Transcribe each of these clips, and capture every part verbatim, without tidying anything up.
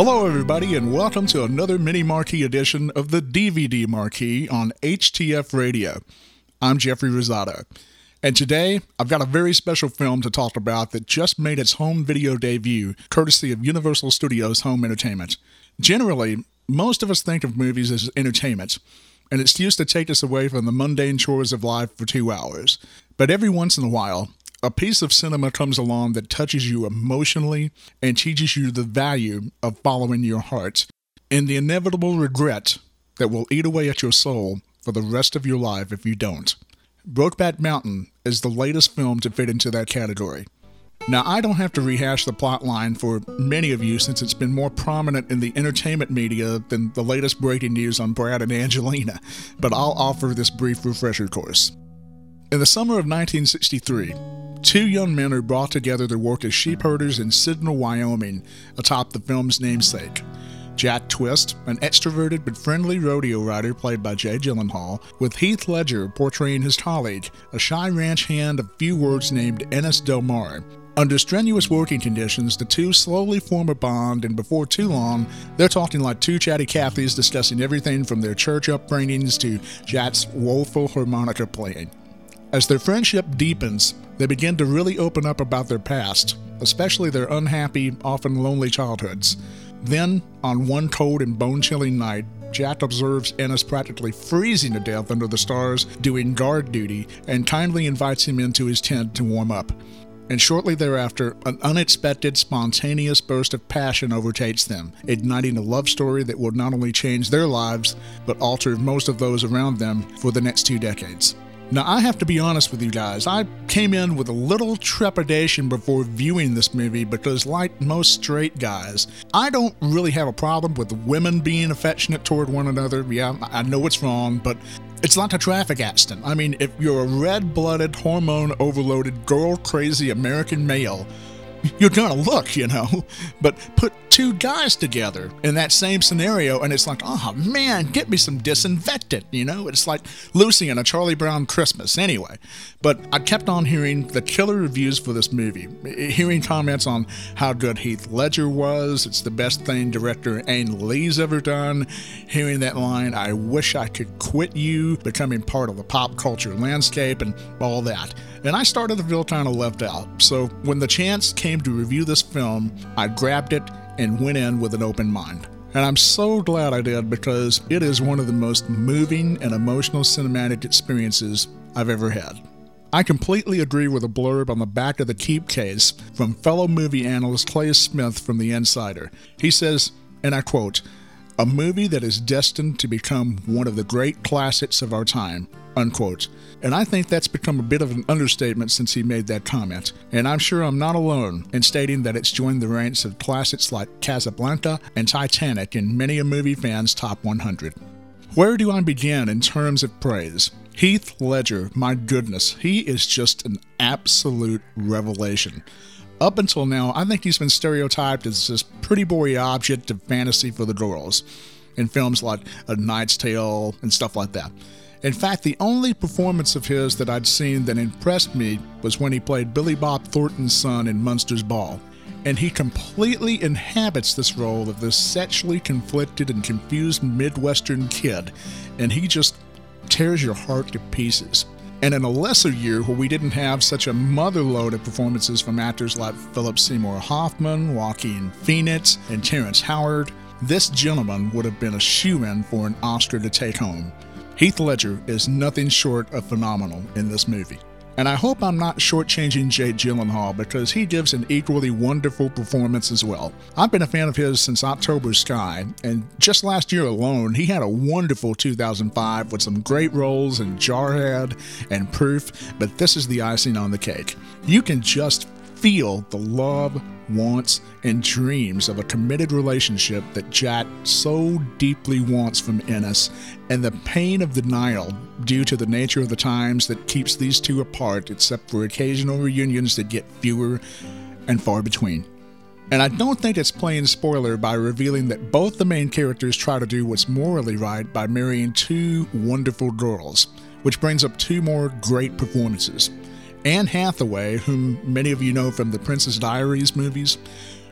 Hello everybody and welcome to another mini marquee edition of the D V D Marquee on H T F Radio. I'm Jeffrey Rosado, and today I've got a very special film to talk about that just made its home video debut courtesy of Universal Studios Home Entertainment. Generally, most of us think of movies as entertainment, and it's used to take us away from the mundane chores of life for two hours. But every once in a while, a piece of cinema comes along that touches you emotionally and teaches you the value of following your heart and the inevitable regret that will eat away at your soul for the rest of your life if you don't. Brokeback Mountain is the latest film to fit into that category. Now, I don't have to rehash the plot line for many of you since it's been more prominent in the entertainment media than the latest breaking news on Brad and Angelina, but I'll offer this brief refresher course. In the summer of nineteen sixty-three, two young men are brought together to work as sheep herders in Sidney, Wyoming, atop the film's namesake. Jack Twist, an extroverted but friendly rodeo rider played by Jay Gyllenhaal, with Heath Ledger portraying his colleague, a shy ranch hand of few words named Ennis Del Mar. Under strenuous working conditions, the two slowly form a bond, and before too long, they're talking like two chatty Cathys discussing everything from their church upbringings to Jack's woeful harmonica playing. As their friendship deepens, they begin to really open up about their past, especially their unhappy, often lonely childhoods. Then, on one cold and bone-chilling night, Jack observes Ennis practically freezing to death under the stars doing guard duty and kindly invites him into his tent to warm up. And shortly thereafter, an unexpected, spontaneous burst of passion overtakes them, igniting a love story that will not only change their lives, but alter most of those around them for the next two decades. Now, I have to be honest with you guys, I came in with a little trepidation before viewing this movie because, like most straight guys, I don't really have a problem with women being affectionate toward one another. Yeah, I know it's wrong, but it's like a traffic accident. I mean, if you're a red-blooded, hormone-overloaded, girl-crazy American male, you're gonna look, you know, but put two guys together in that same scenario and it's like, oh man, get me some disinfectant, you know, it's like Lucy and a Charlie Brown Christmas anyway. But I kept on hearing the killer reviews for this movie, hearing comments on how good Heath Ledger was, it's the best thing director Ang Lee's ever done, hearing that line, I wish I could quit you, becoming part of the pop culture landscape and all that. And I started to feel kind of left out. So when the chance came to review this film, I grabbed it and went in with an open mind. And I'm so glad I did because it is one of the most moving and emotional cinematic experiences I've ever had. I completely agree with a blurb on the back of the keep case from fellow movie analyst Clay Smith from The Insider. He says, and I quote, "A movie that is destined to become one of the great classics of our time," unquote. And I think that's become a bit of an understatement since he made that comment. And I'm sure I'm not alone in stating that it's joined the ranks of classics like Casablanca and Titanic in many a movie fan's top one hundred. Where do I begin in terms of praise? Heath Ledger, my goodness, he is just an absolute revelation. Up until now, I think he's been stereotyped as this pretty boy object of fantasy for the girls in films like A Knight's Tale and stuff like that. In fact, the only performance of his that I'd seen that impressed me was when he played Billy Bob Thornton's son in Munster's Ball. And he completely inhabits this role of this sexually conflicted and confused Midwestern kid, and he just tears your heart to pieces. And in a lesser year where we didn't have such a motherload of performances from actors like Philip Seymour Hoffman, Joaquin Phoenix, and Terrence Howard, this gentleman would have been a shoo-in for an Oscar to take home. Heath Ledger is nothing short of phenomenal in this movie. And I hope I'm not shortchanging Jake Gyllenhaal because he gives an equally wonderful performance as well. I've been a fan of his since October Sky, and just last year alone, he had a wonderful two thousand five with some great roles in Jarhead and Proof, but this is the icing on the cake. You can just feel the love, wants, and dreams of a committed relationship that Jack so deeply wants from Ennis, and the pain of denial due to the nature of the times that keeps these two apart, except for occasional reunions that get fewer and far between. And I don't think it's playing spoiler by revealing that both the main characters try to do what's morally right by marrying two wonderful girls, which brings up two more great performances. Anne Hathaway, whom many of you know from the Princess Diaries movies,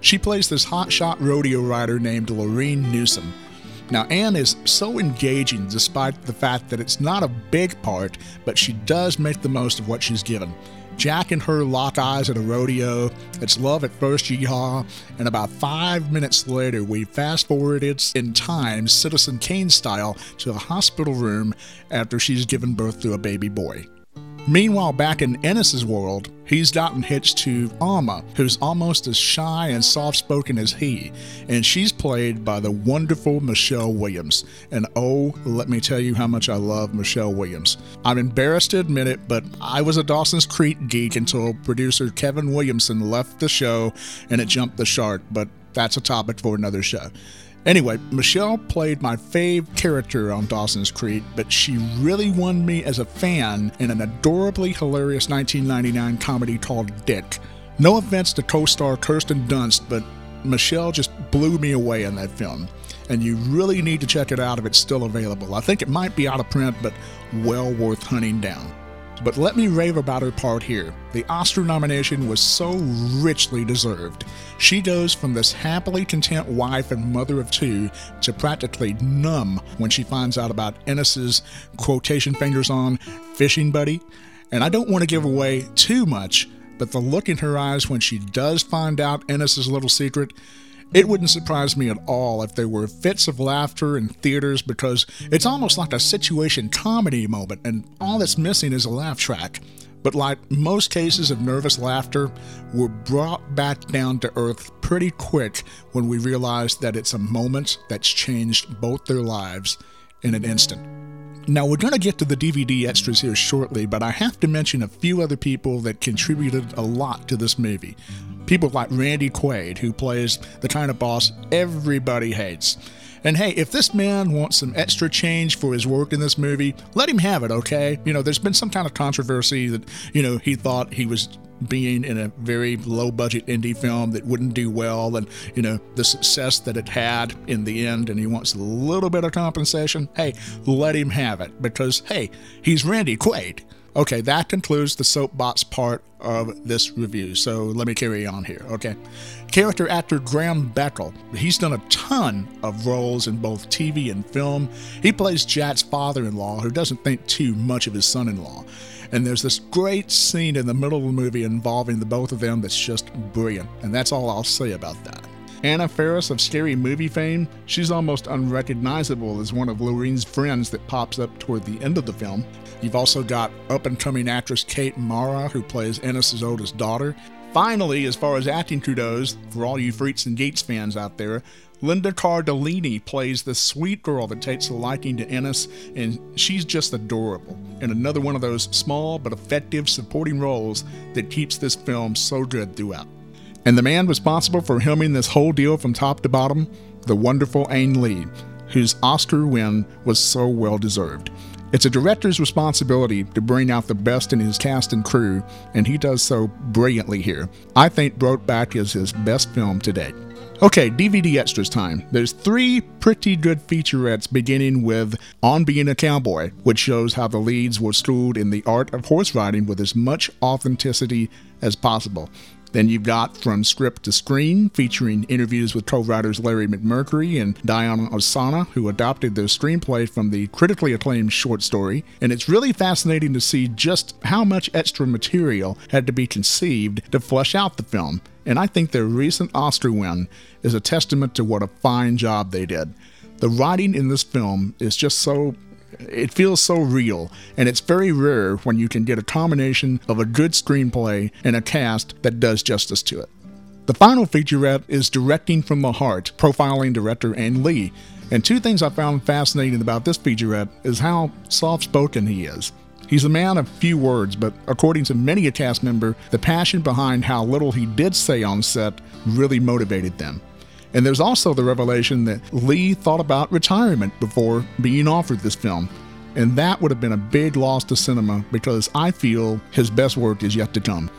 She plays this hotshot rodeo rider named Lorene Newsom. Now, Anne is so engaging despite the fact that it's not a big part, but she does make the most of what she's given. Jack and her lock eyes at a rodeo, it's love at first yeehaw, and about five minutes later we fast-forwarded in time, Citizen Kane style, to a hospital room after she's given birth to a baby boy. Meanwhile, back in Ennis's world, he's gotten hitched to Alma, who's almost as shy and soft-spoken as he, and she's played by the wonderful Michelle Williams. And oh, let me tell you how much I love Michelle Williams. I'm embarrassed to admit it, but I was a Dawson's Creek geek until producer Kevin Williamson left the show and it jumped the shark, but that's a topic for another show. Anyway, Michelle played my fave character on Dawson's Creek, but she really won me as a fan in an adorably hilarious nineteen ninety-nine comedy called Dick. No offense to co-star Kirsten Dunst, but Michelle just blew me away in that film. And you really need to check it out if it's still available. I think it might be out of print, but well worth hunting down. But let me rave about her part here. The Oscar nomination was so richly deserved. She goes from this happily content wife and mother of two to practically numb when she finds out about Ennis's, quotation fingers on, fishing buddy. And I don't want to give away too much, but the look in her eyes when she does find out Ennis's little secret, it wouldn't surprise me at all if there were fits of laughter in theaters, because it's almost like a situation comedy moment and all that's missing is a laugh track. But like most cases of nervous laughter, we're brought back down to earth pretty quick when we realize that it's a moment that's changed both their lives in an instant. Now, we're going to get to the D V D extras here shortly, but I have to mention a few other people that contributed a lot to this movie. People like Randy Quaid, who plays the kind of boss everybody hates. And hey, if this man wants some extra change for his work in this movie, let him have it, okay? You know, there's been some kind of controversy that, you know, he thought he was being in a very low-budget indie film that wouldn't do well, and, you know, the success that it had in the end, and he wants a little bit of compensation. Hey, let him have it, because, hey, he's Randy Quaid. Okay, that concludes the soapbox part of this review, so let me carry on here, okay? Character actor Graham Beckel, he's done a ton of roles in both T V and film. He plays Jack's father-in-law who doesn't think too much of his son-in-law. And there's this great scene in the middle of the movie involving the both of them that's just brilliant, and that's all I'll say about that. Anna Faris of Scary Movie fame, she's almost unrecognizable as one of Lorene's friends that pops up toward the end of the film. You've also got up-and-coming actress Kate Mara, who plays Ennis's oldest daughter. Finally, as far as acting kudos, for all you Freaks and Geeks fans out there, Linda Cardellini plays the sweet girl that takes a liking to Ennis, and she's just adorable. And another one of those small but effective supporting roles that keeps this film so good throughout. And the man responsible for helming this whole deal from top to bottom, the wonderful Ang Lee, whose Oscar win was so well deserved. It's a director's responsibility to bring out the best in his cast and crew, and he does so brilliantly here. I think Brokeback is his best film to date. Okay, D V D extras time. There's three pretty good featurettes, beginning with On Being a Cowboy, which shows how the leads were schooled in the art of horse riding with as much authenticity as possible. Then you've got From Script to Screen, featuring interviews with co-writers Larry McMurtry and Diana Ossana, who adopted their screenplay from the critically acclaimed short story. And it's really fascinating to see just how much extra material had to be conceived to flesh out the film. And I think their recent Oscar win is a testament to what a fine job they did. The writing in this film is just so... it feels so real, and it's very rare when you can get a combination of a good screenplay and a cast that does justice to it. The final featurette is Directing from the Heart, profiling director Ang Lee. And two things I found fascinating about this featurette is how soft-spoken he is. He's a man of few words, but according to many a cast member, the passion behind how little he did say on set really motivated them. And there's also the revelation that Lee thought about retirement before being offered this film. And that would have been a big loss to cinema, because I feel his best work is yet to come.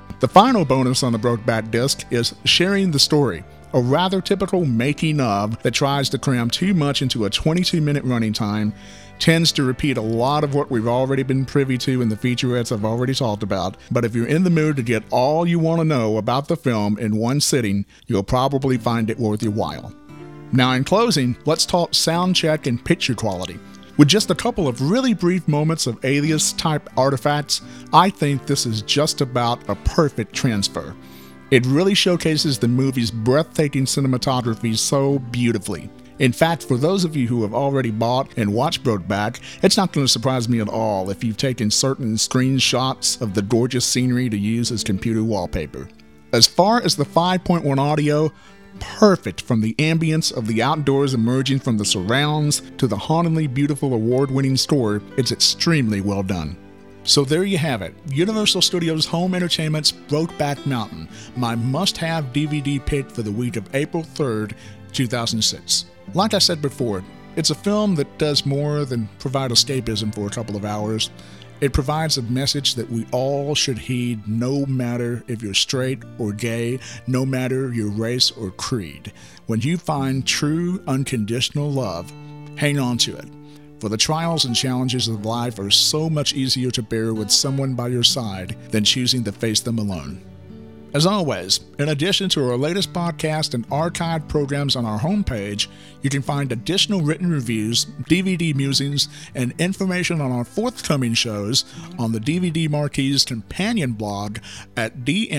The final bonus on the Brokeback disc is Sharing the Story, a rather typical making of that tries to cram too much into a twenty-two minute running time, tends to repeat a lot of what we've already been privy to in the featurettes I've already talked about, but if you're in the mood to get all you want to know about the film in one sitting, you'll probably find it worth your while. Now in closing, let's talk sound check and picture quality. With just a couple of really brief moments of Alias-type artifacts, I think this is just about a perfect transfer. It really showcases the movie's breathtaking cinematography so beautifully. In fact, for those of you who have already bought and watched Brokeback, it's not going to surprise me at all if you've taken certain screenshots of the gorgeous scenery to use as computer wallpaper. As far as the five point one audio, perfect from the ambience of the outdoors emerging from the surrounds to the hauntingly beautiful award-winning score, it's extremely well done. So there you have it, Universal Studios Home Entertainment's Brokeback Mountain, my must-have D V D pick for the week of April third, two thousand six. Like I said before, it's a film that does more than provide escapism for a couple of hours. It provides a message that we all should heed, no matter if you're straight or gay, no matter your race or creed. When you find true, unconditional love, hang on to it. For the trials and challenges of life are so much easier to bear with someone by your side than choosing to face them alone. As always, in addition to our latest podcast and archived programs on our homepage, you can find additional written reviews, D V D musings, and information on our forthcoming shows on the D V D Marquee's companion blog at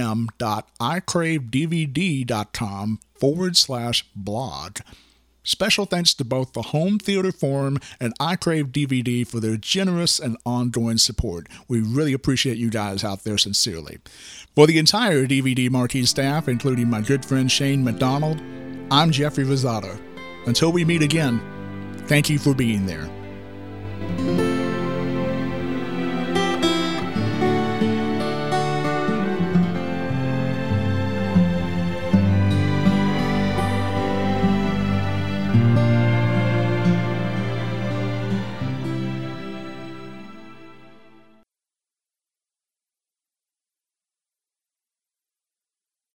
dm.icravedvd.com forward slash blog. Special thanks to both the Home Theater Forum and I Crave D V D for their generous and ongoing support. We really appreciate you guys out there sincerely. For the entire D V D Marquee staff, including my good friend Shane McDonald, I'm Jeffrey Rosado. Until we meet again, thank you for being there.